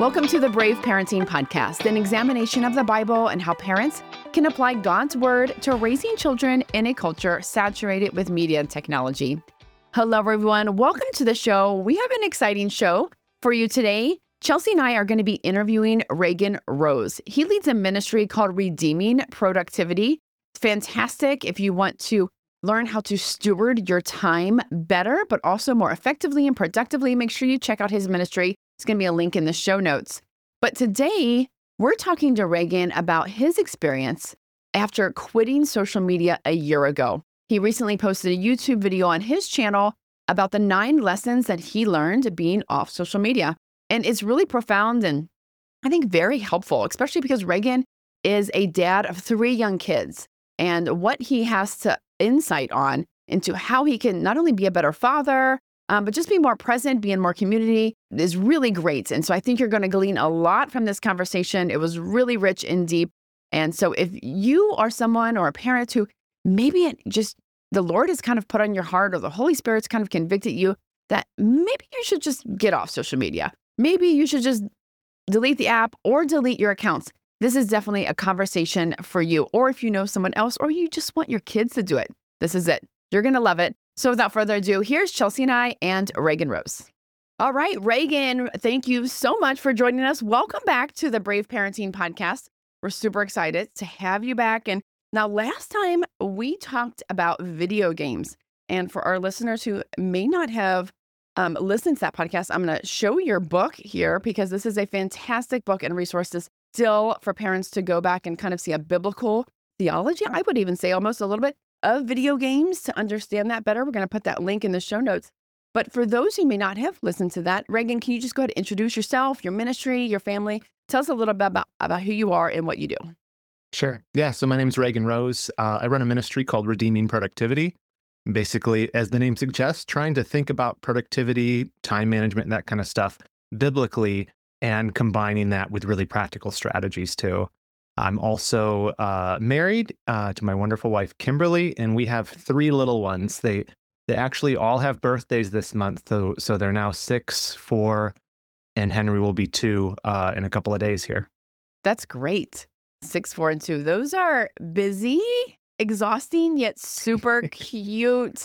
Welcome to the Brave Parenting Podcast, an examination of the Bible and how parents can apply God's Word to raising children in a culture saturated with media and technology. Hello, everyone. Welcome to the show. We have an exciting show for you today. Chelsea and I are going to be interviewing Reagan Rose. He leads a ministry called Redeeming Productivity. Fantastic if you want to learn how to steward your time better, but also more effectively and productively. Make sure you check out his ministry. It's going to be a link in the show notes. But today, we're talking to Reagan about his experience after quitting social media a year ago. He recently posted a YouTube video on his channel about the 9 lessons that he learned being off social media. And it's really profound and I think very helpful, especially because Reagan is a dad of 3 young kids. And what he has to insight on into how he can not only be a better father, but just be more present, be in more community is really great. And so I think you're going to glean a lot from this conversation. It was really rich and deep. And so if you are someone or a parent who maybe it just the Lord has kind of put on your heart or the Holy Spirit's kind of convicted you that maybe you should just get off social media. Maybe you should just delete the app or delete your accounts. This is definitely a conversation for you. Or if you know someone else, or you just want your kids to do it, this is it. You're going to love it. So without further ado, here's Chelsea and I and Reagan Rose. All right, Reagan, thank you so much for joining us. Welcome back to the Brave Parenting Podcast. We're super excited to have you back. And now last time we talked about video games. And for our listeners who may not have listened to that podcast, I'm going to show your book here because this is a fantastic book and resources still for parents to go back and kind of see a biblical theology. I would even say almost a little bit of video games to understand that better. We're going to put that link in the show notes. But for those who may not have listened to that, Reagan, can you just go ahead and introduce yourself, your ministry, your family? Tell us a little bit about who you are and what you do. Sure. Yeah. So my name is Reagan Rose. I run a ministry called Redeeming Productivity. Basically, as the name suggests, trying to think about productivity, time management, and that kind of stuff biblically, and combining that with really practical strategies too. I'm also married to my wonderful wife, Kimberly, and we have 3 little ones. They actually all have birthdays this month, so they're now 6, 4, and Henry will be 2 in a couple of days here. That's great. 6, 4, and 2. Those are busy, exhausting, yet super cute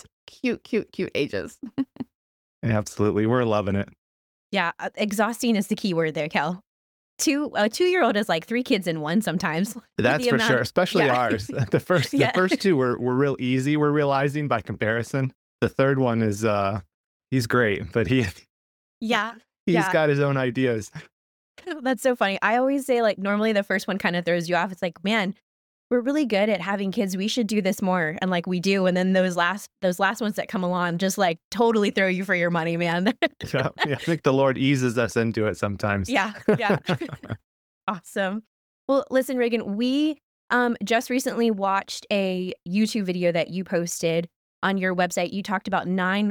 ages. Absolutely. We're loving it. Yeah, exhausting is the key word there, Kel. A 2-year-old is like 3 kids in one sometimes. That's for sure, especially ours. The first 2 were real easy, we're realizing by comparison. The third one is, he's great, but he's got his own ideas. That's so funny. I always say like normally the first one kind of throws you off. It's like, man, we're really good at having kids. We should do this more. And like we do. And then those last ones that come along just like totally throw you for your money, man. Yeah, I think the Lord eases us into it sometimes. Yeah. Awesome. Well, listen, Reagan, we just recently watched a YouTube video that you posted on your website. You talked about nine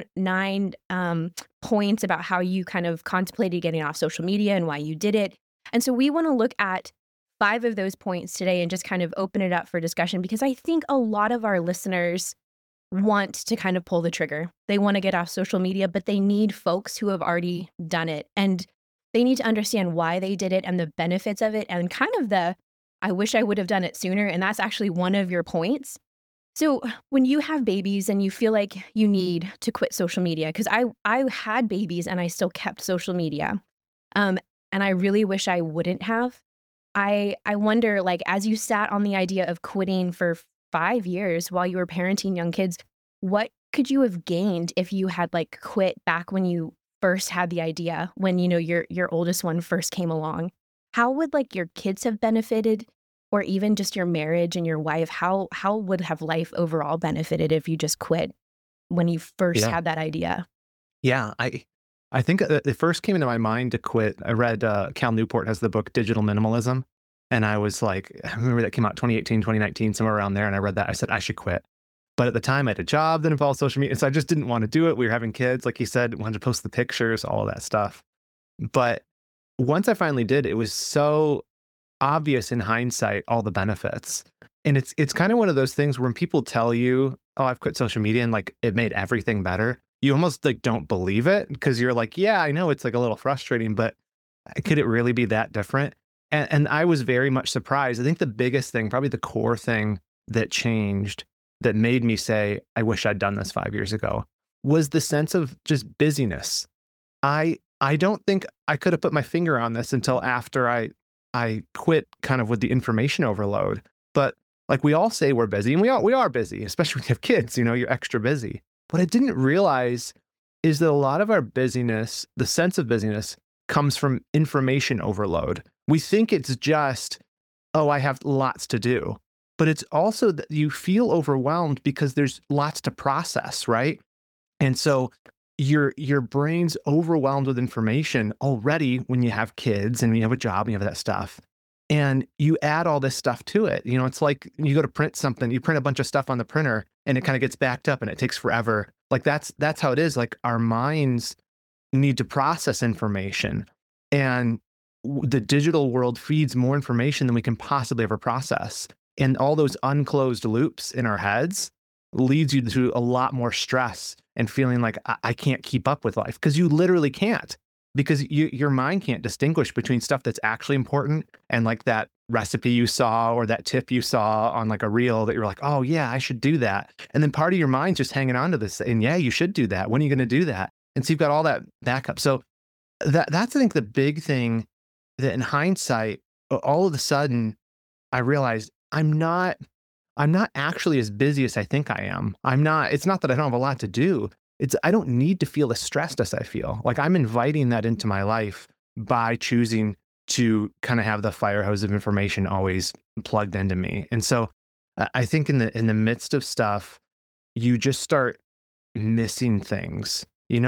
points about how you kind of contemplated getting off social media and why you did it. And so we want to look at 5 of those points today and just kind of open it up for discussion because I think a lot of our listeners want to kind of pull the trigger. They want to get off social media, but they need folks who have already done it. And they need to understand why they did it and the benefits of it and kind of I wish I would have done it sooner. And that's actually one of your points. So when you have babies and you feel like you need to quit social media, because I had babies and I still kept social media. And I really wish I wouldn't have. I wonder, like, as you sat on the idea of quitting for 5 years while you were parenting young kids, what could you have gained if you had like quit back when you first had the idea, when, you know, your oldest one first came along? How would like your kids have benefited, or even just your marriage and your wife? How would have life overall benefited if you just quit when you first had that idea? Yeah, I think it first came into my mind to quit. I read Cal Newport has the book Digital Minimalism. And I was like, I remember that came out 2018, 2019, somewhere around there. And I read that. I said, I should quit. But at the time I had a job that involved social media. So I just didn't want to do it. We were having kids, like you said, wanted to post the pictures, all of that stuff. But once I finally did, it was so obvious in hindsight, all the benefits. And it's kind of one of those things where when people tell you, oh, I've quit social media and like it made everything better, you almost like don't believe it because you're like, yeah, I know it's like a little frustrating, but Could it really be that different? And I was very much surprised. I think the biggest thing, probably the core thing that changed, that made me say, I wish I'd done this 5 years ago, was the sense of just busyness. I don't think I could have put my finger on this until after I quit kind of with the information overload. But like we all say we're busy, and we are busy, especially when you have kids, you're extra busy. What I didn't realize is that a lot of our busyness, the sense of busyness, comes from information overload. We think it's just, oh, I have lots to do. But it's also that you feel overwhelmed because there's lots to process, right? And so your brain's overwhelmed with information already when you have kids and you have a job and you have that stuff. And you add all this stuff to it. It's like you go to print something, you print a bunch of stuff on the printer and it kind of gets backed up and it takes forever. Like that's how it is. Like our minds need to process information, and the digital world feeds more information than we can possibly ever process. And all those unclosed loops in our heads leads you to a lot more stress and feeling like I can't keep up with life, because you literally can't, because your mind can't distinguish between stuff that's actually important and like that recipe you saw or that tip you saw on like a reel that you're like, oh yeah, I should do that. And then part of your mind's just hanging on to this and yeah, you should do that. When are you going to do that? And so you've got all that backup. So that's, I think, the big thing that in hindsight, all of a sudden I realized I'm not actually as busy as I think I am. It's not that I don't have a lot to do. I don't need to feel as stressed as I feel. Like I'm inviting that into my life by choosing to kind of have the fire hose of information always plugged into me. And so I think in the midst of stuff, you just start missing things,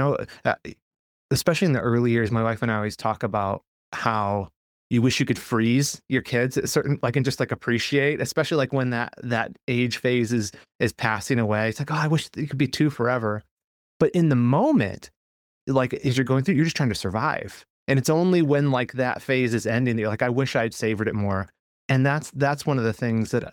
especially in the early years. My wife and I always talk about how you wish you could freeze your kids at certain, like, and just like appreciate, especially like when that age phase is passing away. It's like, oh, I wish it could be two forever. But in the moment, like as you're going through, you're just trying to survive. And it's only when like that phase is ending that you're like, I wish I'd savored it more. And that's one of the things that,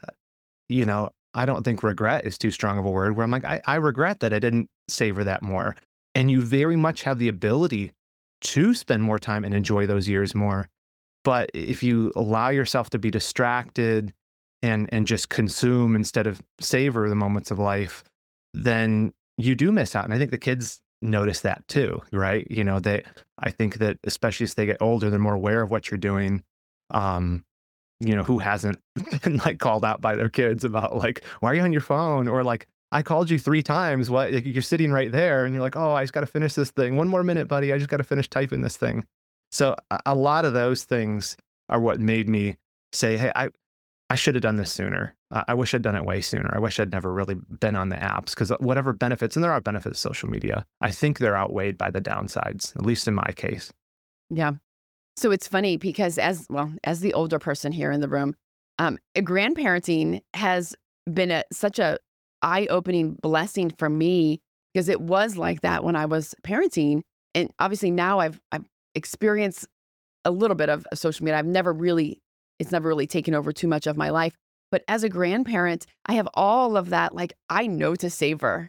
I don't think regret is too strong of a word, where I'm like, I regret that I didn't savor that more. And you very much have the ability to spend more time and enjoy those years more. But if you allow yourself to be distracted and just consume instead of savor the moments of life, then you do miss out. And I think the kids notice that too, right? I think that especially as they get older, they're more aware of what you're doing. Who hasn't been like called out by their kids about like, why are you on your phone? Or like, I called you 3 times. What? Like, you're sitting right there and you're like, oh, I just got to finish this thing. 1 more minute, buddy. I just got to finish typing this thing. So a lot of those things are what made me say, hey, I should have done this sooner. I wish I'd done it way sooner. I wish I'd never really been on the apps, because whatever benefits, and there are benefits of social media, I think they're outweighed by the downsides, at least in my case. Yeah. So it's funny because as the older person here in the room, grandparenting has been such a eye-opening blessing for me, because it was like that when I was parenting. And obviously now I've experienced a little bit of social media. It's never really taken over too much of my life. But as a grandparent, I have all of that. Like, I know to savor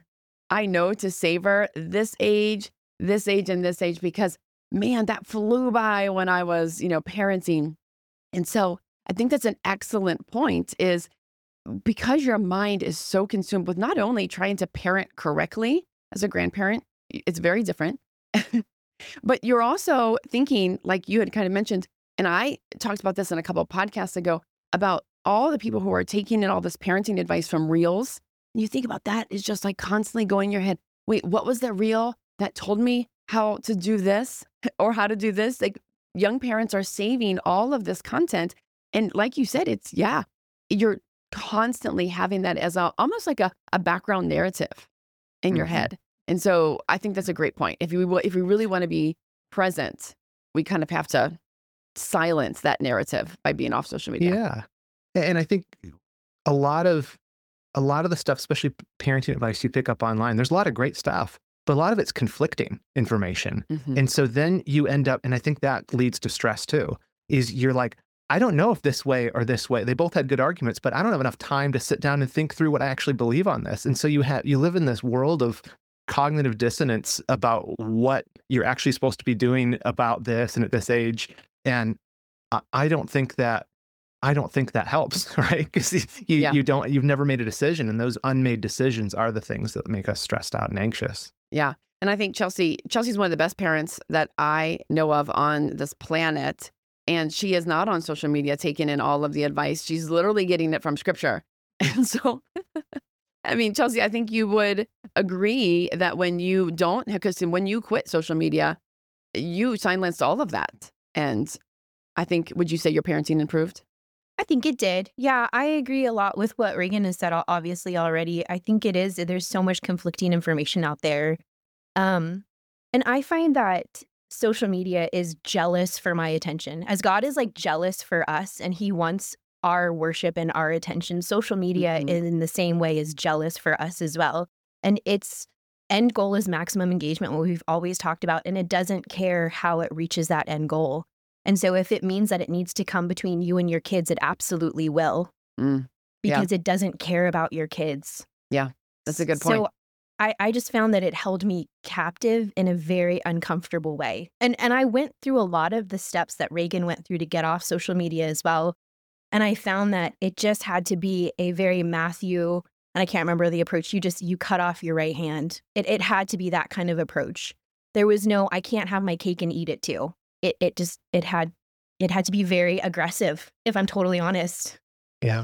this age, and this age, because man, that flew by when I was, parenting. And so I think that's an excellent point, is because your mind is so consumed with not only trying to parent correctly as a grandparent, it's very different, but you're also thinking, like you had kind of mentioned, and I talked about this in a couple of podcasts ago, about all the people who are taking in all this parenting advice from reels. And you think about that, it's just like constantly going in your head, wait, what was that reel that told me how to do this or how to do this? Like, young parents are saving all of this content. And like you said, you're constantly having that as almost like a background narrative in your head. And so I think that's a great point. If we really want to be present, we kind of have to silence that narrative by being off social media. Yeah. And I think a lot of the stuff, especially parenting advice you pick up online, there's a lot of great stuff, but a lot of it's conflicting information. And so then you end up, and I think that leads to stress too, is you're like, I don't know if this way or this way. They both had good arguments, but I don't have enough time to sit down and think through what I actually believe on this. And so you live in this world of cognitive dissonance about what you're actually supposed to be doing about this and at this age. And I don't think that helps, right? Because Yeah. you've never made a decision, and those unmade decisions are the things that make us stressed out and anxious. Yeah. And I think Chelsea's one of the best parents that I know of on this planet. And she is not on social media taking in all of the advice. She's literally getting it from scripture. And so, I mean, Chelsea, I think you would agree that when you don't, because when you quit social media, you silenced all of that. And I think, would you say your parenting improved? I think it did. Yeah, I agree a lot with what Reagan has said, obviously, already. I think it is. There's so much conflicting information out there. And I find that social media is jealous for my attention. As God is like jealous for us and he wants our worship and our attention, social media Mhm. in the same way is jealous for us as well. And its end goal is maximum engagement, what we've always talked about, and it doesn't care how it reaches that end goal. And so if it means that it needs to come between you and your kids, it absolutely will, Mm. Yeah. because it doesn't care about your kids. Yeah. That's a good point. So I just found that it held me captive in a very uncomfortable way. And I went through a lot of the steps that Reagan went through to get off social media as well. And I found that it just had to be a very Matthew, and I can't remember the approach, you cut off your right hand. It had to be that kind of approach. There was no, I can't have my cake and eat it too. It had to be very aggressive, if I'm totally honest. Yeah,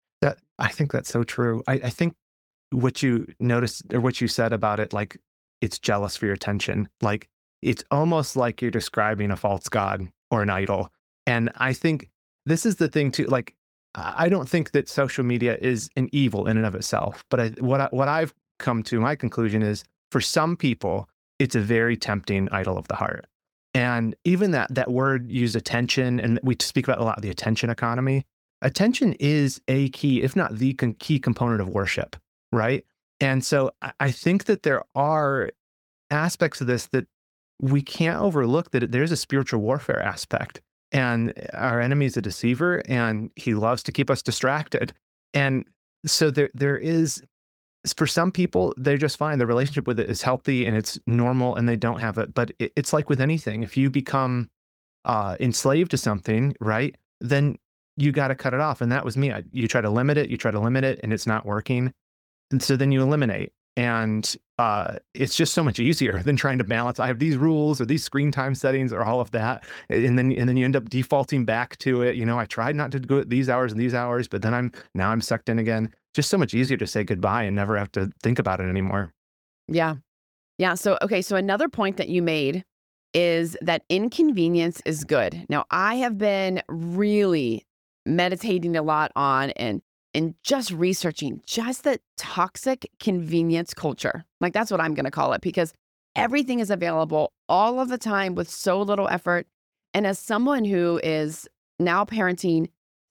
I think that's so true. I think what you noticed or what you said about it, like it's jealous for your attention. Like it's almost like you're describing a false god or an idol. And I think this is the thing too. Like I don't think that social media is an evil in and of itself, but what I've come to my conclusion is for some people it's a very tempting idol of the heart. And even that word use attention, and we speak about a lot of the attention economy. Attention is a key, if not the key component of worship, right? And so I think that there are aspects of this that we can't overlook, that there's a spiritual warfare aspect. And our enemy is a deceiver, and he loves to keep us distracted. And so there is, for some people, they're just fine. Their relationship with it is healthy and it's normal and they don't have it. But it's like with anything, if you become enslaved to something, right, then you got to cut it off. And that was me. You try to limit it, and it's not working. And so then you eliminate. And it's just so much easier than trying to balance. I have these rules or these screen time settings or all of that. And then you end up defaulting back to it. I tried not to go at these hours and these hours, but then I'm sucked in again. Just so much easier to say goodbye and never have to think about it anymore. Yeah. Yeah. So, okay. So another point that you made is that inconvenience is good. Now, I have been really meditating a lot on and just researching just the toxic convenience culture. Like that's what I'm going to call it, because everything is available all of the time with so little effort. And as someone who is now parenting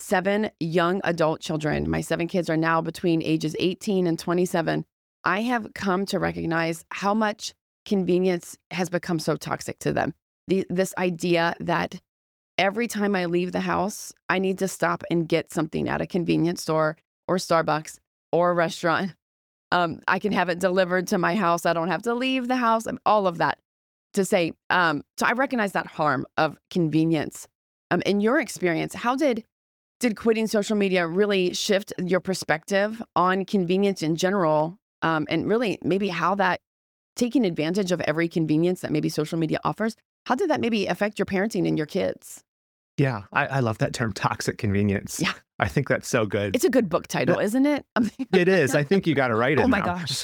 7 young adult children, my 7 kids are now between ages 18 and 27, I have come to recognize how much convenience has become so toxic to them. This idea that every time I leave the house, I need to stop and get something at a convenience store or Starbucks or a restaurant. I can have it delivered to my house. I don't have to leave the house. All of that to say. So I recognize that harm of convenience. In your experience, how did quitting social media really shift your perspective on convenience in general? And really maybe how that taking advantage of every convenience that maybe social media offers, how did that maybe affect your parenting and your kids? Yeah, I love that term, toxic convenience. Yeah. I think that's so good. It's a good book title, isn't it? It is. I think you got to write it. Oh my now. gosh.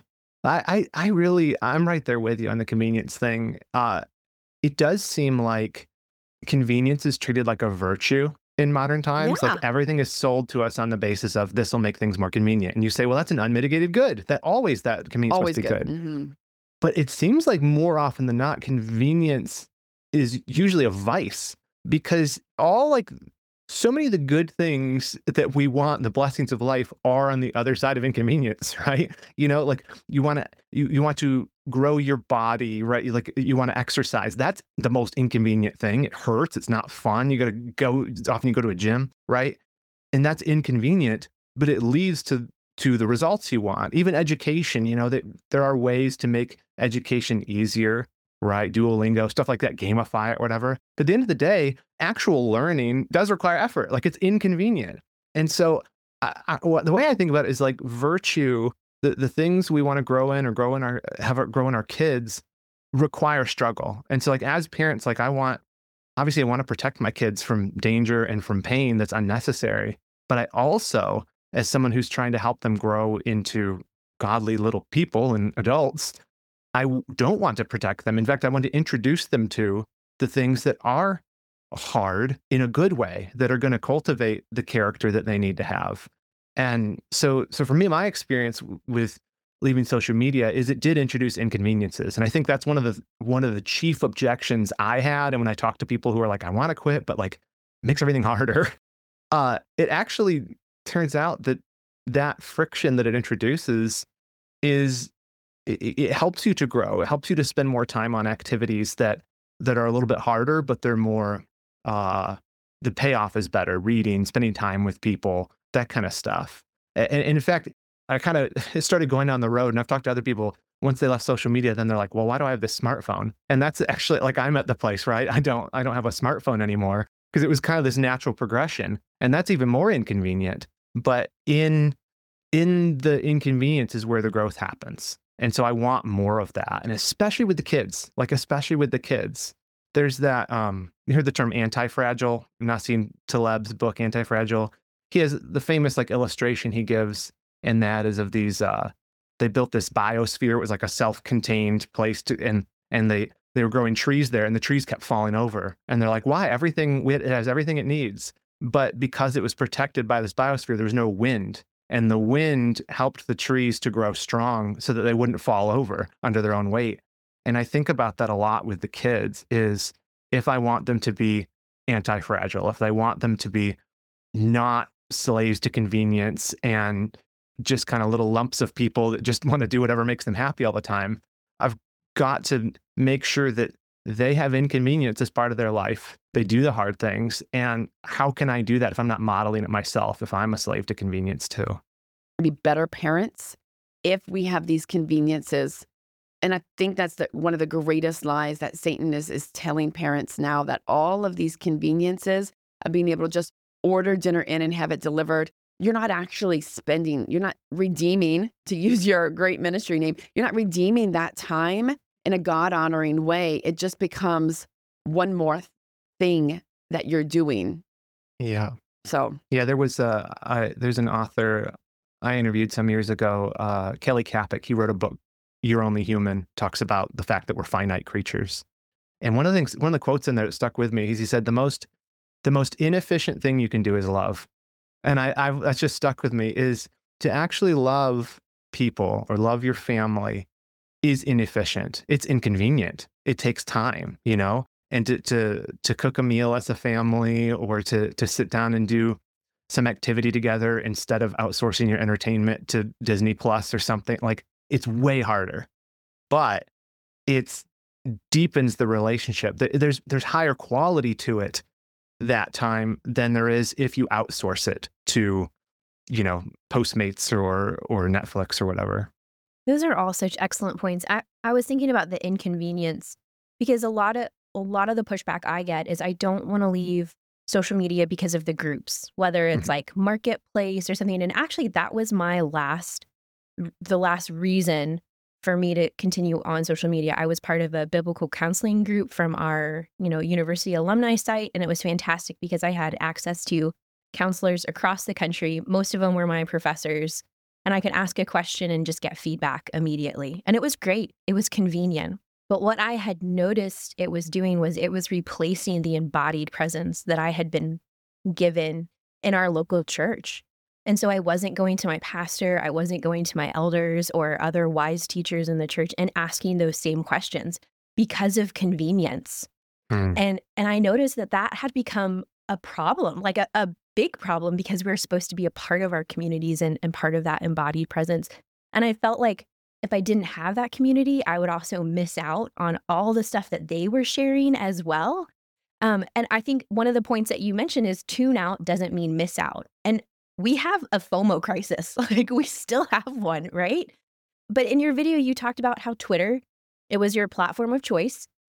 I'm right there with you on the convenience thing. It does seem like convenience is treated like a virtue in modern times. Yeah. Like everything is sold to us on the basis of this will make things more convenient. And you say, well, that's an unmitigated good. That convenience Always must be good. Mm-hmm. But it seems like more often than not, convenience is usually a vice, because so many of the good things that we want, the blessings of life, are on the other side of inconvenience, right? Like you want to grow your body, right? Like you want to exercise. That's the most inconvenient thing. It hurts. It's not fun. You got to go. Often you go to a gym, right? And that's inconvenient, but it leads to the results you want. Even education, that there are ways to make education easier, right? Duolingo, stuff like that, gamify it, whatever. But at the end of the day, actual learning does require effort. Like it's inconvenient. And so the way I think about it is like virtue, the things we want to grow in or grow in our kids require struggle. And so like as parents, like obviously I want to protect my kids from danger and from pain that's unnecessary. But I also, as someone who's trying to help them grow into godly little people and adults, don't want to protect them. In fact, I want to introduce them to the things that are hard in a good way, that are going to cultivate the character that they need to have. And so for me, my experience with leaving social media is it did introduce inconveniences. And I think that's one of the chief objections I had. And when I talk to people who are like, I want to quit, but like makes everything harder. It actually turns out that friction that it introduces it helps you to grow. It helps you to spend more time on activities that are a little bit harder, but they're more, the payoff is better. Reading, spending time with people, that kind of stuff. And in fact, I kind of started going down the road, and I've talked to other people once they left social media, then they're like, well, why do I have this smartphone? And that's actually like, I'm at the place, right? I don't have a smartphone anymore because it was kind of this natural progression. And that's even more inconvenient. But in the inconvenience is where the growth happens. And so I want more of that. And especially with the kids, there's that, you heard the term anti-fragile, Nassim Taleb's book, Anti-Fragile. He has the famous like illustration he gives, and that is of these, they built this biosphere. It was like a self-contained place and they were growing trees there, and the trees kept falling over. And they're like, why? It has everything it needs. But because it was protected by this biosphere, there was no wind. And the wind helped the trees to grow strong so that they wouldn't fall over under their own weight. And I think about that a lot with the kids is if I want them to be anti-fragile, if I want them to be not slaves to convenience and just kind of little lumps of people that just want to do whatever makes them happy all the time, I've got to make sure that they have inconvenience as part of their life. They do the hard things. And how can I do that if I'm not modeling it myself, if I'm a slave to convenience too? Be better parents if we have these conveniences. And I think that's one of the greatest lies that Satan is telling parents now, that all of these conveniences of being able to just order dinner in and have it delivered, you're not actually you're not redeeming, to use your great ministry name, you're not redeeming that time in a God-honoring way. It just becomes one more thing that you're doing. Yeah. So yeah, there's an author I interviewed some years ago, Kelly Kapic. He wrote a book, You're Only Human, talks about the fact that we're finite creatures. And one of the quotes in there that stuck with me is he said, the most inefficient thing you can do is love. And that's just stuck with me, is to actually love people or love your family is inefficient. It's inconvenient. It takes time, and to cook a meal as a family, or to sit down and do some activity together instead of outsourcing your entertainment to Disney Plus or something, like it's way harder, but it deepens the relationship. There's higher quality to it that time than there is if you outsource it to, Postmates or Netflix or whatever. Those are all such excellent points. I was thinking about the inconvenience because a lot of the pushback I get is I don't want to leave social media because of the groups, whether it's like Marketplace or something. And actually, that was the last reason for me to continue on social media. I was part of a biblical counseling group from our, university alumni site, and it was fantastic because I had access to counselors across the country. Most of them were my professors. And I could ask a question and just get feedback immediately. And it was great. It was convenient. But what I had noticed it was doing was it was replacing the embodied presence that I had been given in our local church. And so I wasn't going to my pastor, I wasn't going to my elders or other wise teachers in the church and asking those same questions because of convenience. And I noticed that had become a problem, like a big problem, because we're supposed to be a part of our communities and part of that embodied presence. And I felt like if I didn't have that community, I would also miss out on all the stuff that they were sharing as well. And I think one of the points that you mentioned is tune out doesn't mean miss out. And we have a FOMO crisis. Like we still have one, right? But in your video, you talked about how Twitter, it was your platform of choice.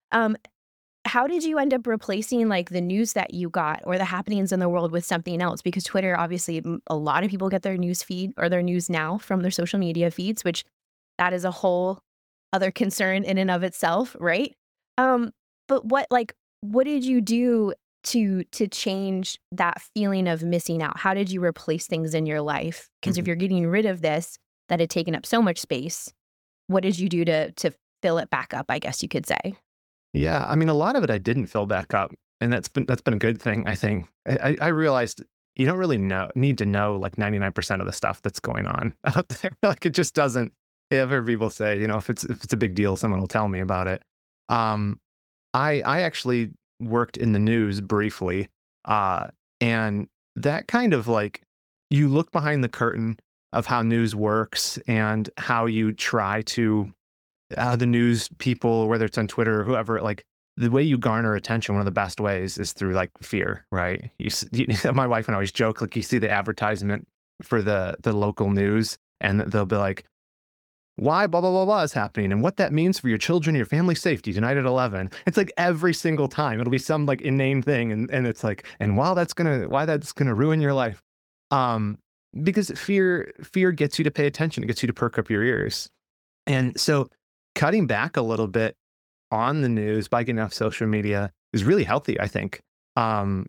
Um, how did you end up replacing like the news that you got or the happenings in the world with something else? Because Twitter, obviously, a lot of people get their news feed or their news now from their social media feeds, which that is a whole other concern in and of itself, right? Um, but what did you do to change that feeling of missing out? How did you replace things in your life? Because if Mhm. you're getting rid of this that had taken up so much space, what did you do to fill it back up, I guess you could say? Yeah, I mean, a lot of it I didn't fill back up, and that's been a good thing, I think. I realized you don't really need to know like 99% of the stuff that's going on out there. Like it just doesn't. I've heard people say, if it's a big deal, someone will tell me about it. Um, I actually worked in the news briefly, uh, and that kind of like you look behind the curtain of how news works and how you try to the news people, whether it's on Twitter or whoever, like the way you garner attention, one of the best ways is through like fear, right? My wife and I always joke, like you see the advertisement for the local news, and they'll be like, "Why blah blah blah blah is happening, and what that means for your children and your family's safety tonight at 11." It's like every single time it'll be some like inane thing, and it's like, and why that's gonna ruin your life, um, because fear gets you to pay attention, it gets you to perk up your ears, and so cutting back a little bit on the news by getting off social media is really healthy, I think. Um,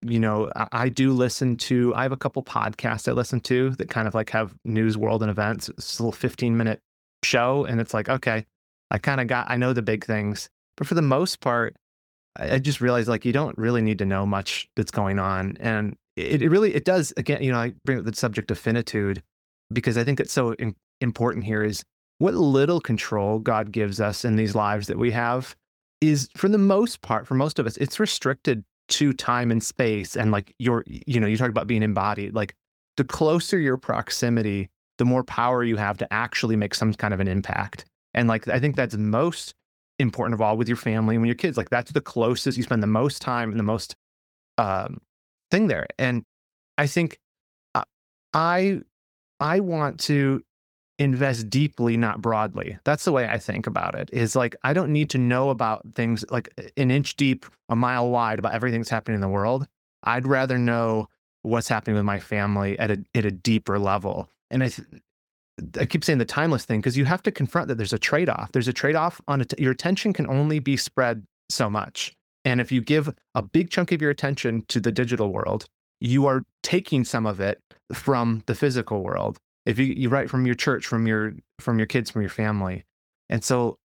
I do I have a couple podcasts I listen to that kind of like have news, world, and events. It's a little 15-minute show. And it's like, okay, I know the big things. But for the most part, I just realized like you don't really need to know much that's going on. And it does, again, I bring up the subject of finitude because I think it's so important here is what little control God gives us in these lives that we have is for the most part, for most of us, it's restricted to time and space. And like you talk about being embodied, like the closer your proximity, the more power you have to actually make some kind of an impact. And like, I think that's most important of all with your family and with your kids. Like that's the closest you spend the most time and the most um, thing there. And I think uh, I I want to invest deeply, not broadly. That's the way I think about it. Is like I don't need to know about things like an inch deep, a mile wide about everything that's happening in the world. I'd rather know what's happening with my family at a deeper level. And I keep saying the timeless thing because you have to confront that there's a trade off. There's a trade off on your attention can only be spread so much. And if you give a big chunk of your attention to the digital world, you are taking some of it from the physical world. If you write from your church, from your kids, from your family. And so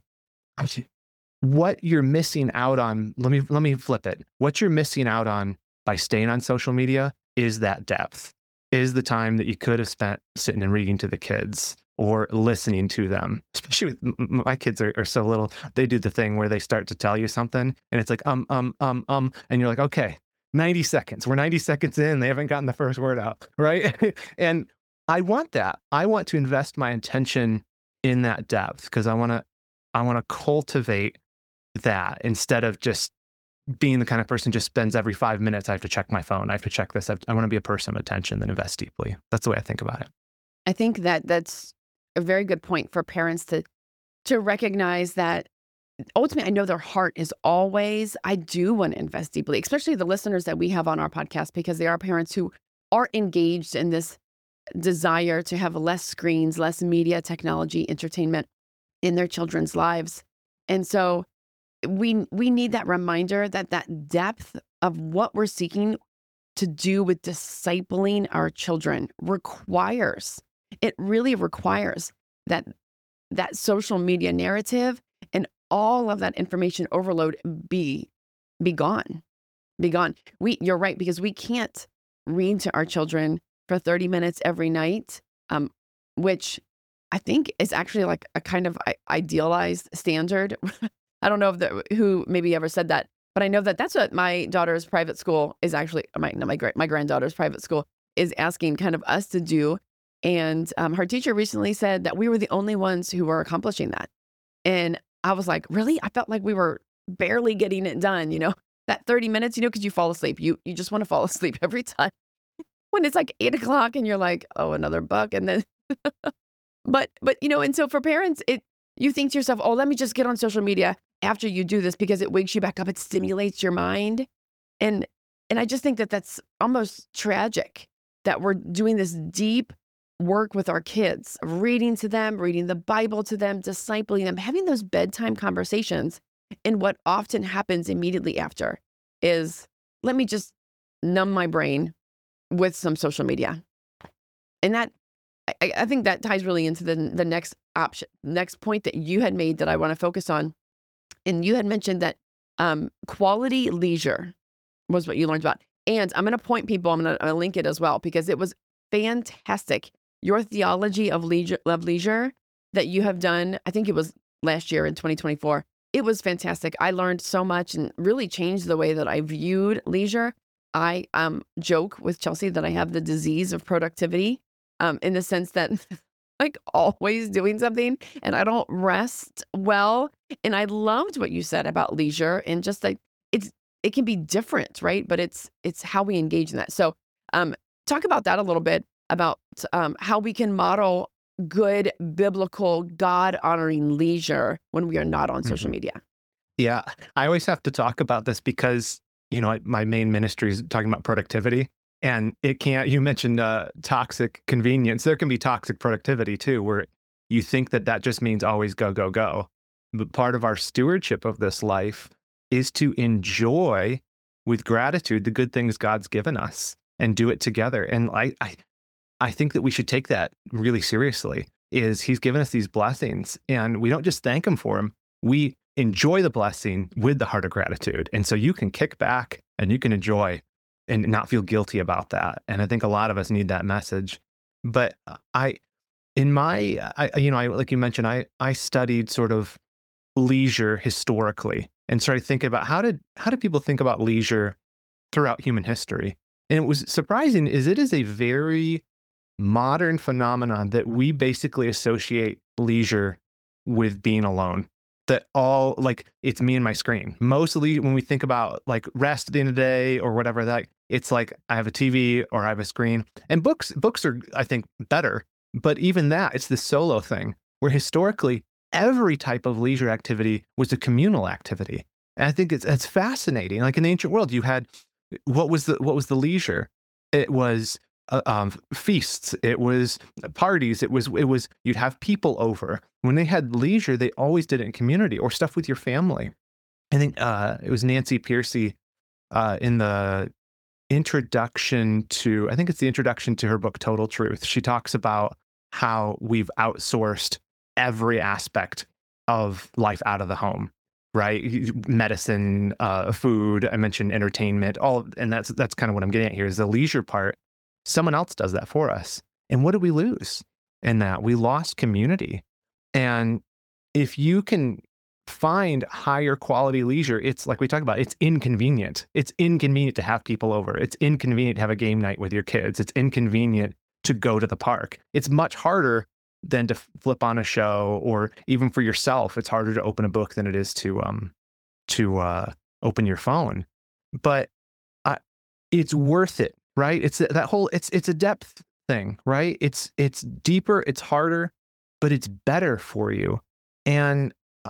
I what you're missing out on, let me flip it. What you're missing out on by staying on social media is that depth, is the time that you could have spent sitting and reading to the kids or listening to them. Especially with my kids are so little, they do the thing where they start to tell you something and it's like, and you're like, okay, 90 seconds. We're 90 seconds in, they haven't gotten the first word out, right? And I want that. I want to invest my attention in that depth because I want to cultivate that instead of just being the kind of person just spends every 5 minutes. I have to check my phone. I have to check this. I want to be a person of attention that invests deeply. That's the way I think about it. I think that that's a very good point for parents to recognize that ultimately I know their heart is always, I do want to invest deeply, especially the listeners that we have on our podcast, because they are parents who are engaged in this desire to have less screens, less media, technology, entertainment in their children's lives. And so we need that reminder that that depth of what we're seeking to do with discipling our children requires, it really requires that social media narrative and all of that information overload be gone. Be gone. You're right, because we can't read to our children for 30 minutes every night, which I think is actually like a kind of idealized standard. I don't know if who maybe ever said that, but I know that that's what my daughter's private school is actually, my granddaughter's private school is asking kind of us to do. And her teacher recently said that we were the only ones who were accomplishing that. And I was like, really? I felt like we were barely getting it done, that 30 minutes, because you fall asleep. You just want to fall asleep every time when it's like 8 o'clock and you're like, oh, another buck. And then, but, and so for parents, you think to yourself, oh, let me just get on social media after you do this because it wakes you back up. It stimulates your mind. And I just think that that's almost tragic that we're doing this deep work with our kids, reading to them, reading the Bible to them, discipling them, having those bedtime conversations. And what often happens immediately after is, let me just numb my brain with some social media. And that, I think that ties really into the next option, next point that you had made that I want to focus on. And you had mentioned that quality leisure was what you learned about. And I'm going to point people, I'm going to link it as well, because it was fantastic. Your theology of leisure that you have done, I think it was last year in 2024. It was fantastic. I learned so much and really changed the way that I viewed leisure. I joke with Chelsea that I have the disease of productivity in the sense that like always doing something and I don't rest well. And I loved what you said about leisure and just like it can be different, right? But it's how we engage in that. So talk about that a little bit, about how we can model good, biblical, God-honoring leisure when we are not on social media. Yeah, I always have to talk about this because, my main ministry is talking about productivity. And you mentioned toxic convenience. There can be toxic productivity too, where you think that just means always go, go, go. But part of our stewardship of this life is to enjoy with gratitude the good things God's given us and do it together. And I think that we should take that really seriously, is he's given us these blessings and we don't just thank him for them. We enjoy the blessing with the heart of gratitude. And so you can kick back and you can enjoy and not feel guilty about that. And I think a lot of us need that message. But like you mentioned, I studied sort of leisure historically and started thinking about how did people think about leisure throughout human history. And it was surprising is it is a very modern phenomenon that we basically associate leisure with being alone. That all like it's me and my screen. Mostly when we think about like rest at the end of the day or whatever, that it's like I have a TV or I have a screen. And books are, I think, better. But even that, it's the solo thing where historically every type of leisure activity was a communal activity. And I think it's fascinating. Like in the ancient world, you had what was the leisure? It was feasts, it was parties, it was you'd have people over. When they had leisure, they always did it in community or stuff with your family. I think it was Nancy Pearcey in the introduction to, I think it's the introduction to her book Total Truth. She talks about how we've outsourced every aspect of life out of the home, right? Medicine, food, I mentioned entertainment, and that's kind of what I'm getting at here is the leisure part. Someone else does that for us. And what did we lose in that? We lost community. And if you can find higher quality leisure, it's like we talked about, it's inconvenient. It's inconvenient to have people over. It's inconvenient to have a game night with your kids. It's inconvenient to go to the park. It's much harder than to flip on a show, or even for yourself, it's harder to open a book than it is to open your phone. But it's worth it. Right? It's that whole, it's a depth thing, right? It's deeper, it's harder, but it's better for you. And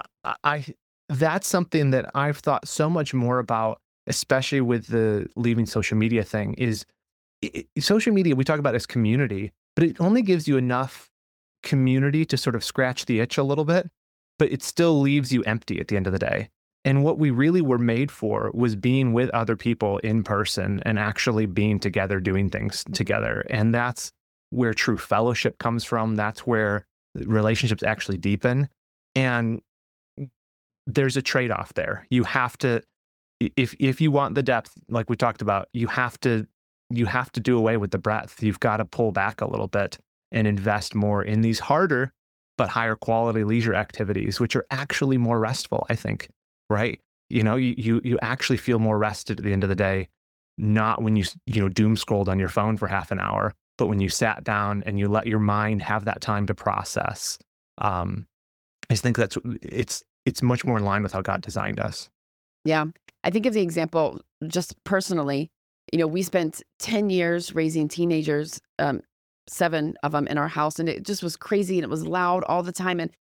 that's something that I've thought so much more about, especially with the leaving social media thing, is social media, we talk about as community, but it only gives you enough community to sort of scratch the itch a little bit, but it still leaves you empty at the end of the day. And what we really were made for was being with other people in person and actually being together, doing things together. And that's where true fellowship comes from. That's where relationships actually deepen. And there's a trade-off there. You have to, if you want the depth, like we talked about, you have to do away with the breadth. You've got to pull back a little bit and invest more in these harder but higher quality leisure activities, which are actually more restful, I think. Right? You actually feel more rested at the end of the day, not when you doom scrolled on your phone for half an hour, but when you sat down and you let your mind have that time to process. I just think it's much more in line with how God designed us. Yeah. I think of the example just personally, we spent 10 years raising teenagers, 7 of them in our house, and it just was crazy and it was loud all the time. And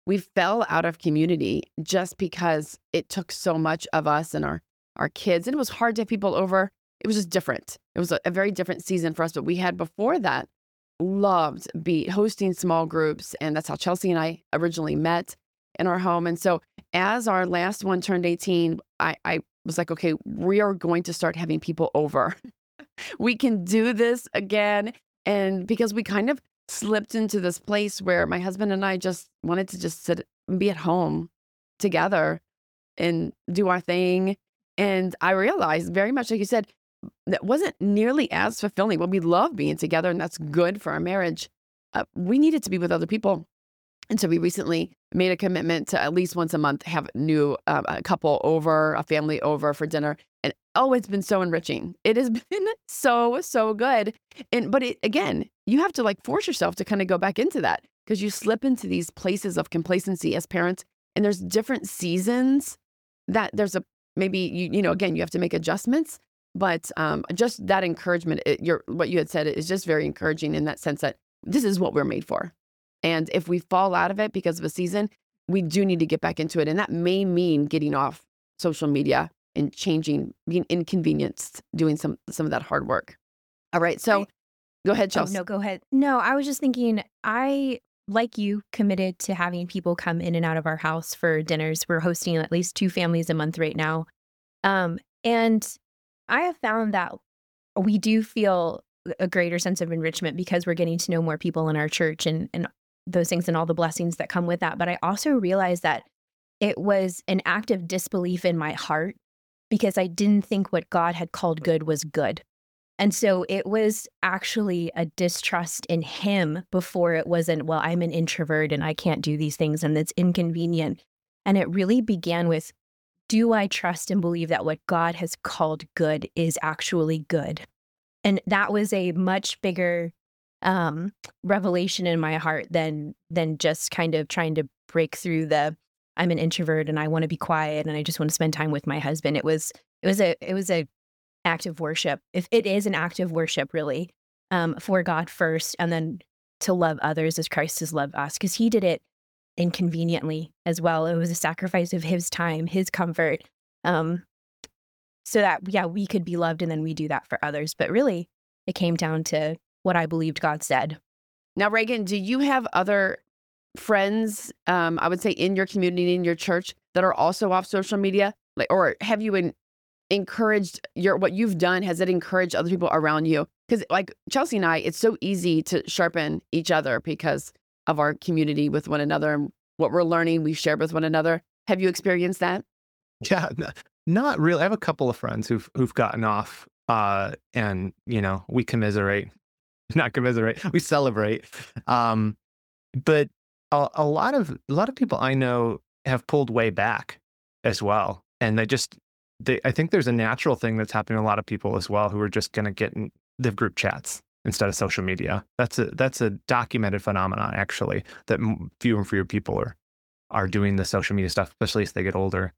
we fell out of community just because it took so much of us and our kids. And it was hard to have people over. It was just different. It was a very different season for us. But we had before that loved hosting small groups. And that's how Chelsea and I originally met in our home. And so as our last one turned 18, I was like, okay, we are going to start having people over. We can do this again. And because we kind of slipped into this place where my husband and I just wanted to just sit and be at home together and do our thing. And I realized very much, like you said, that wasn't nearly as fulfilling. Well, we love being together and that's good for our marriage. We needed to be with other people. And so we recently made a commitment to at least once a month have a couple over, a family over for dinner. And oh, it's been so enriching. It has been so good. But again, you have to like force yourself to kind of go back into that because you slip into these places of complacency as parents. And there's different seasons that maybe again, you have to make adjustments. But just that encouragement, what you had said is just very encouraging in that sense that this is what we're made for. And if we fall out of it because of a season, we do need to get back into it. And that may mean getting off social media and being inconvenienced, doing some of that hard work. All right. So go ahead, Chelsea. No, go ahead. No, I was just thinking, I, like you, committed to having people come in and out of our house for dinners. We're hosting at least 2 families a month right now. And I have found that we do feel a greater sense of enrichment because we're getting to know more people in our church and those things and all the blessings that come with that. But I also realized that it was an act of disbelief in my heart because I didn't think what God had called good was good. And so it was actually a distrust in him before it wasn't, well, I'm an introvert and I can't do these things and it's inconvenient. And it really began with, do I trust and believe that what God has called good is actually good? And that was a much bigger revelation in my heart than just kind of trying to break through I'm an introvert and I want to be quiet and I just want to spend time with my husband. It was a act of worship. If it is an act of worship, really, for God first, and then to love others as Christ has loved us, because he did it inconveniently as well. It was a sacrifice of his time, his comfort, so that, we could be loved and then we do that for others. But really, it came down to what I believed God said. Now, Reagan, do you have other friends, I would say in your community, in your church, that are also off social media? Or have you encouraged what you've done? Has it encouraged other people around you? Because like Chelsea and I, it's so easy to sharpen each other because of our community with one another and what we're learning, we share with one another. Have you experienced that? Yeah, not really. I have a couple of friends who've gotten off, and we commiserate, not commiserate, we celebrate. But a lot of people I know have pulled way back as well, and I think there's a natural thing that's happening to a lot of people as well who are just going to get in the group chats instead of social media. That's a documented phenomenon, actually, that fewer and fewer people are doing the social media stuff, especially as they get older.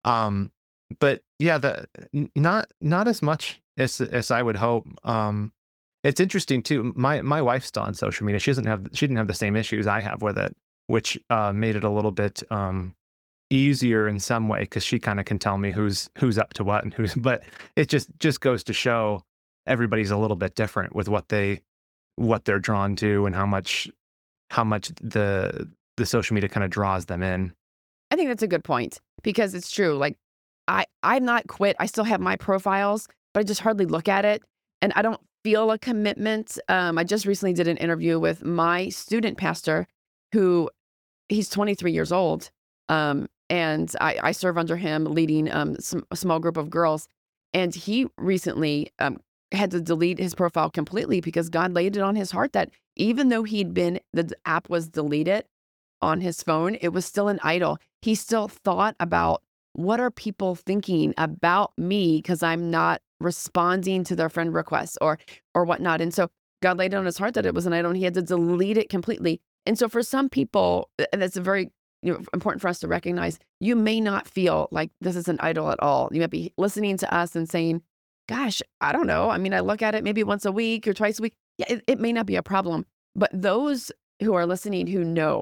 But yeah, not as much as I would hope. It's interesting too. My wife's still on social media. She didn't have the same issues I have with it, which made it a little bit easier in some way because she kind of can tell me who's up to what and who's. But it just goes to show everybody's a little bit different with what they're drawn to and how much the social media kind of draws them in. I think that's a good point because it's true. Like I'm not quit. I still have my profiles, but I just hardly look at it. And I don't feel a commitment. I just recently did an interview with my student pastor he's 23 years old. And I serve under him leading a small group of girls. And he recently had to delete his profile completely because God laid it on his heart that even though the app was deleted on his phone, it was still an idol. He still thought about what are people thinking about me because I'm not responding to their friend requests or whatnot. And so God laid it on his heart that it was an idol and he had to delete it completely. And so for some people, and that's a very important for us to recognize, you may not feel like this is an idol at all. You might be listening to us and saying, gosh, I don't know. I mean, I look at it maybe once a week or twice a week. Yeah, it may not be a problem. But those who are listening who know, like,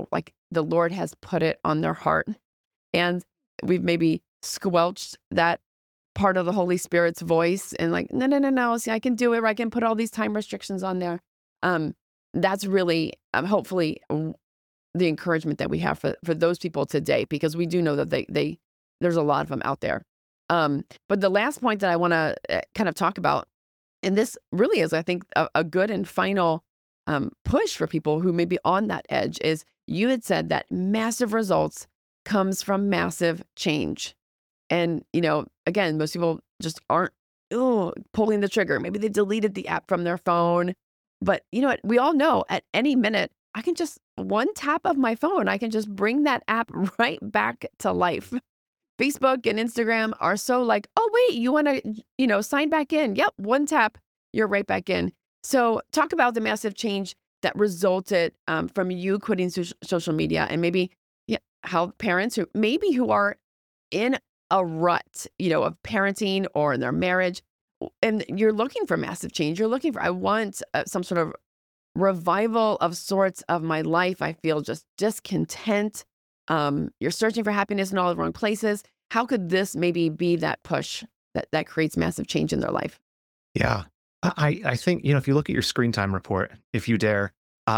the Lord has put it on their heart. And we've maybe squelched that part of the Holy Spirit's voice and like, no, no, no, no. See, I can do it. Or I can put all these time restrictions on there. That's really, hopefully, the encouragement that we have for those people today, because we do know that they there's a lot of them out there. But the last point that I want to kind of talk about, and this really is, I think, a good and final push for people who may be on that edge, is you had said that massive results comes from massive change. And, again, most people just aren't pulling the trigger. Maybe they deleted the app from their phone. But you know what? We all know at any minute, I can just, one tap of my phone, I can just bring that app right back to life. Facebook and Instagram are so like, oh, wait, you want to, sign back in? Yep, one tap, you're right back in. So talk about the massive change that resulted from you quitting social media, and maybe how parents who are in a rut, of parenting or in their marriage, and you're looking for massive change. You're looking for, I want some sort of revival of sorts of my life. I feel just discontent. You're searching for happiness in all the wrong places. How could this maybe be that push that creates massive change in their life? Yeah. I think, if you look at your screen time report, if you dare,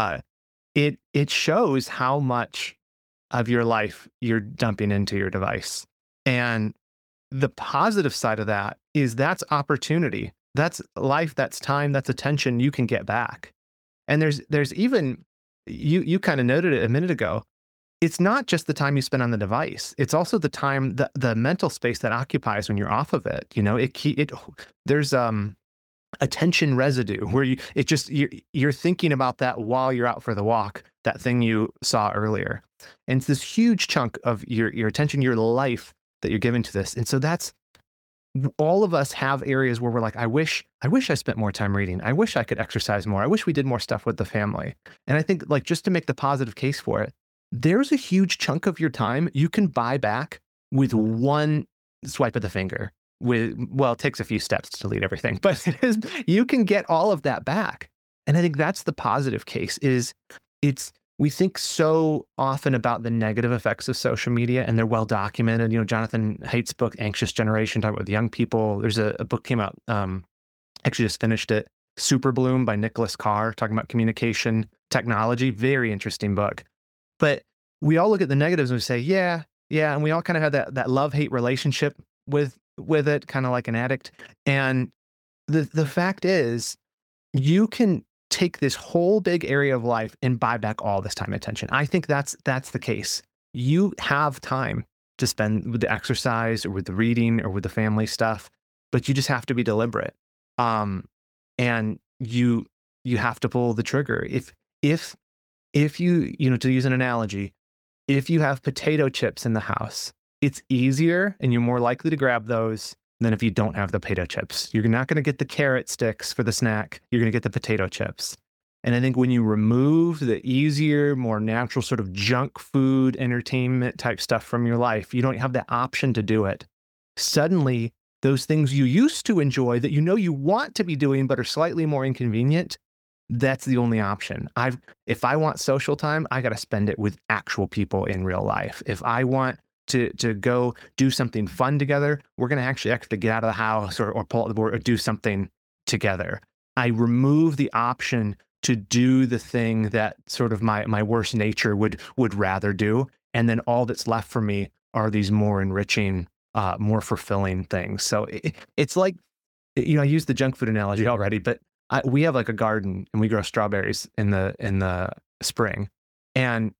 it shows how much of your life you're dumping into your device. And the positive side of that is that's opportunity. That's life, that's time, that's attention you can get back. And there's even, you kind of noted it a minute ago, it's not just the time you spend on the device. It's also the time, the mental space that occupies when you're off of it. There's attention residue where you're thinking about that while you're out for the walk, that thing you saw earlier. And it's this huge chunk of your attention, your life that you're giving to this. And so all of us have areas where we're like, I wish I spent more time reading. I wish I could exercise more. I wish we did more stuff with the family. And I think, like, just to make the positive case for it, there's a huge chunk of your time you can buy back with one swipe of the finger. It takes a few steps to delete everything, but you can get all of that back. And I think that's the positive case. We think so often about the negative effects of social media, and they're well documented. Jonathan Haidt's book, Anxious Generation, talking about young people. There's a book came out, actually just finished it, Super Bloom by Nicholas Carr, talking about communication technology. Very interesting book. But we all look at the negatives and we say, yeah, and we all kind of have that love-hate relationship with it, kind of like an addict. And the fact is, you can take this whole big area of life and buy back all this time and attention. I think that's the case. You have time to spend with the exercise or with the reading or with the family stuff, but you just have to be deliberate. And you have to pull the trigger. If you, to use an analogy, if you have potato chips in the house, it's easier and you're more likely to grab those than if you don't have the potato chips. You're not going to get the carrot sticks for the snack. You're going to get the potato chips. And I think when you remove the easier, more natural sort of junk food, entertainment type stuff from your life, you don't have the option to do it. Suddenly, those things you used to enjoy that you want to be doing but are slightly more inconvenient, that's the only option. If I want social time, I got to spend it with actual people in real life. If I want to go do something fun together, we're going to actually have to get out of the house or pull out the board or do something together. I remove the option to do the thing that sort of my worst nature would rather do. And then all that's left for me are these more enriching, more fulfilling things. So it's like, I used the junk food analogy already, but we have like a garden and we grow strawberries in the spring. And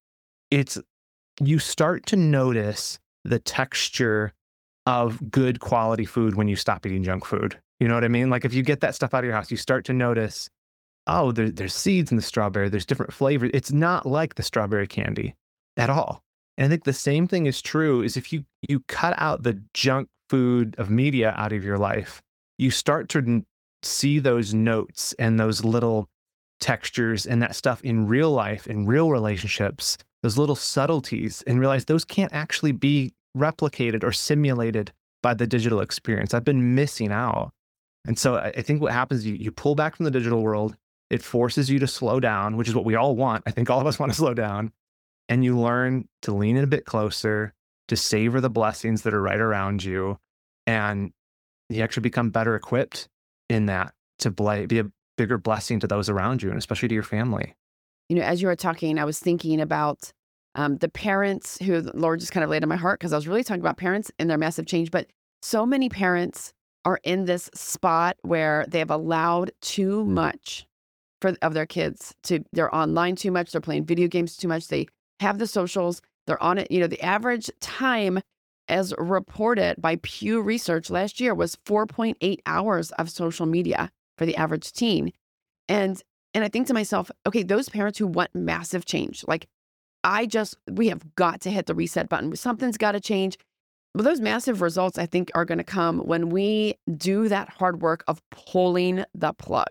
you start to notice the texture of good quality food when you stop eating junk food. You know what I mean? Like if you get that stuff out of your house, you start to notice, oh, there's seeds in the strawberry. There's different flavors. It's not like the strawberry candy at all. And I think the same thing is true is if you cut out the junk food of media out of your life, you start to see those notes and those little textures and that stuff in real life, in real relationships, those little subtleties, and realize those can't actually be replicated or simulated by the digital experience. I've been missing out. And so I think what happens is you pull back from the digital world. It forces you to slow down, which is what we all want. I think all of us want to slow down. and you learn to lean in a bit closer, to savor the blessings that are right around you. And you actually become better equipped in that to be a bigger blessing to those around you, and especially to your family. As you were talking, I was thinking about the parents who the Lord just kind of laid on my heart, because I was really talking about parents and their massive change. But so many parents are in this spot where they have allowed too much of their kids they're online too much. They're playing video games too much. They have the socials. They're on it. The average time, as reported by Pew Research last year, was 4.8 hours of social media for the average teen. And I think to myself, okay, those parents who want massive change, like we have got to hit the reset button. Something's got to change. But those massive results, I think, are going to come when we do that hard work of pulling the plug.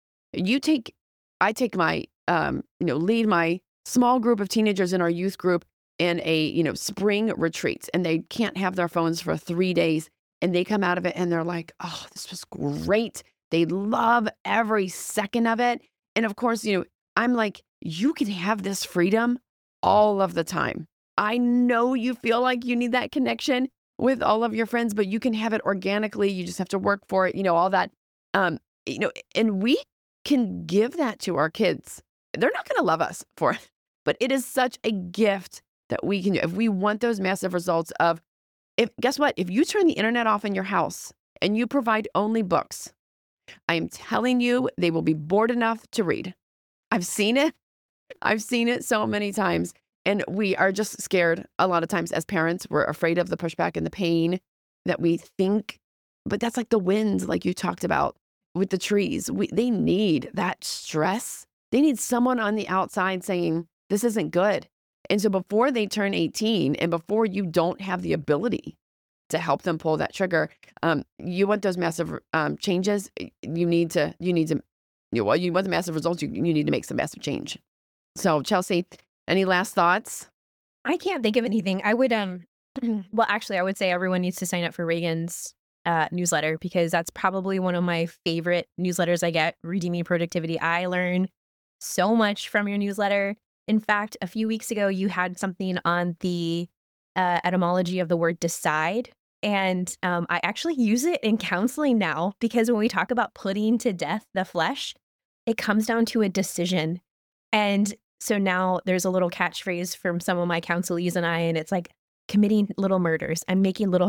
I take my, lead my small group of teenagers in our youth group in a, spring retreat, and they can't have their phones for 3 days. And they come out of it and they're like, oh, this was great. They love every second of it. And of course, I'm like, you can have this freedom all of the time. I know you feel like you need that connection with all of your friends, but you can have it organically. You just have to work for it, all that. And we can give that to our kids. They're not going to love us for it, but it is such a gift that we can do. If we want those massive results guess what? If you turn the internet off in your house and you provide only books, I am telling you, they will be bored enough to read. I've seen it. I've seen it so many times. And we are just scared a lot of times as parents. We're afraid of the pushback and the pain that we think. But that's like the winds, like you talked about with the trees. They need that stress. They need someone on the outside saying, this isn't good. And so before they turn 18 and before you don't have the ability to help them pull that trigger, you want those massive changes. You want the massive results. You need to make some massive change. So Chelsea, any last thoughts? I can't think of anything. I would, well, actually, I would say everyone needs to sign up for Reagan's newsletter, because that's probably one of my favorite newsletters I get, Redeeming Productivity. I learn so much from your newsletter. In fact, a few weeks ago, you had something on the etymology of the word decide. And I actually use it in counseling now, because when we talk about putting to death the flesh, it comes down to a decision. And so now there's a little catchphrase from some of my counselees and I, and it's like, committing little murders. I'm making little.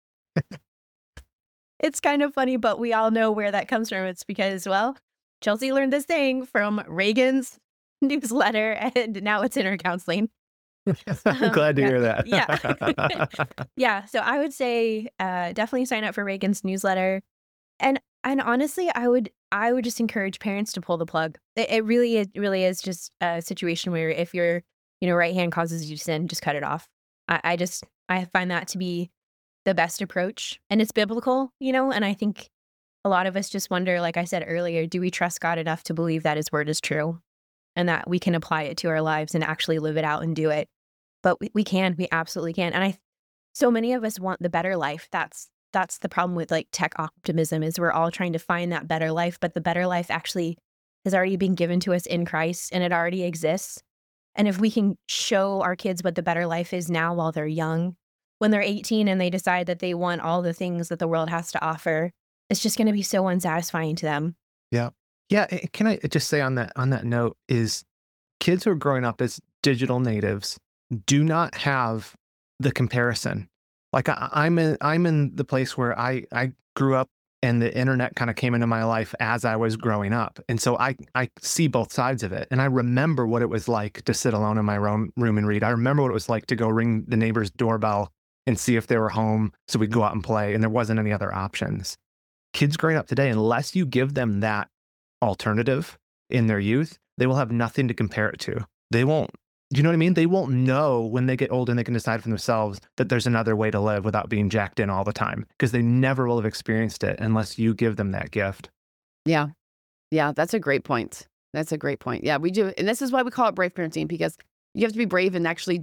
It's kind of funny, but we all know where that comes from. It's because, well, Chelsea learned this thing from Reagan's newsletter, and now it's in her counseling. I'm glad to hear that. Yeah. Yeah. So I would say definitely sign up for Reagan's newsletter. And honestly, I would just encourage parents to pull the plug. It really is just a situation where if your right hand causes you to sin, just cut it off. I find that to be the best approach, and it's biblical, and I think a lot of us just wonder, like I said earlier, do we trust God enough to believe that his word is true and that we can apply it to our lives and actually live it out and do it? But we absolutely can. And so many of us want the better life. That's the problem with like tech optimism, is we're all trying to find that better life, but the better life actually has already been given to us in Christ, and it already exists. And if we can show our kids what the better life is now while they're young, when they're 18 and they decide that they want all the things that the world has to offer, it's just going to be so unsatisfying to them. Yeah. Yeah. Can I just say on that note, is kids who are growing up as digital natives do not have the comparison. Like I'm in the place where I grew up and the internet kind of came into my life as I was growing up. And so I see both sides of it. And I remember what it was like to sit alone in my room and read. I remember what it was like to go ring the neighbor's doorbell and see if they were home, so we'd go out and play, and there wasn't any other options. Kids growing up today, unless you give them that alternative in their youth, they will have nothing to compare it to. They won't, you know what I mean? They won't know when they get old and they can decide for themselves that there's another way to live without being jacked in all the time, because they never will have experienced it unless you give them that gift. Yeah. Yeah, that's a great point. Yeah, we do. And this is why we call it brave parenting, because you have to be brave and actually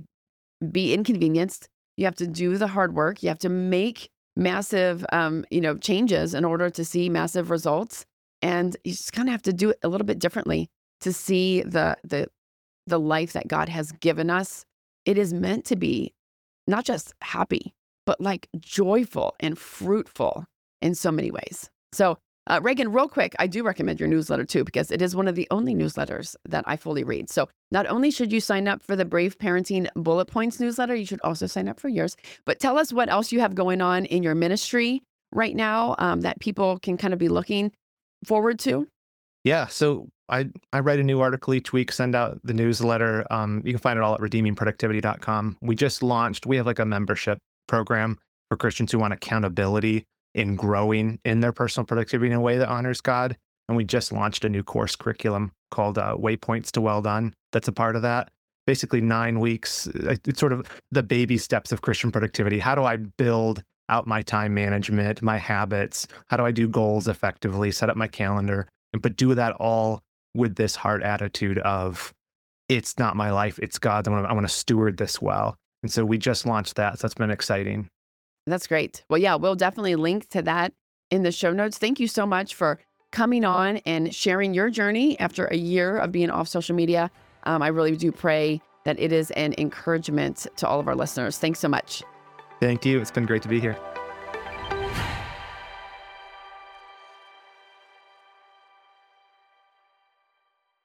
be inconvenienced. You have to do the hard work. You have to make massive, changes in order to see massive results. And you just kind of have to do it a little bit differently to see the life that God has given us it is meant to be not just happy, but like joyful and fruitful in so many ways. So, Reagan, real quick, I do recommend your newsletter too, because it is one of the only newsletters that I fully read. So not only should you sign up for the Brave Parenting Bullet Points newsletter, you should also sign up for yours. But tell us what else you have going on in your ministry right now that people can kind of be looking forward to. Yeah. So I write a new article each week, send out the newsletter. You can find it all at redeemingproductivity.com. We have like a membership program for Christians who want accountability in growing in their personal productivity in a way that honors God. And we just launched a new course curriculum called Waypoints to Well Done. That's a part of that. Basically 9 weeks. It's sort of the baby steps of Christian productivity. How do I build out my time management, my habits? How do I do goals effectively, set up my calendar, but do that all with this heart attitude of it's not my life, it's God's. I want to steward this well. And so we just launched that. So that's been exciting. That's great. Well, yeah, we'll definitely link to that in the show notes. Thank you so much for coming on and sharing your journey after a year of being off social media. I really do pray that it is an encouragement to all of our listeners. Thanks so much. Thank you. It's been great to be here.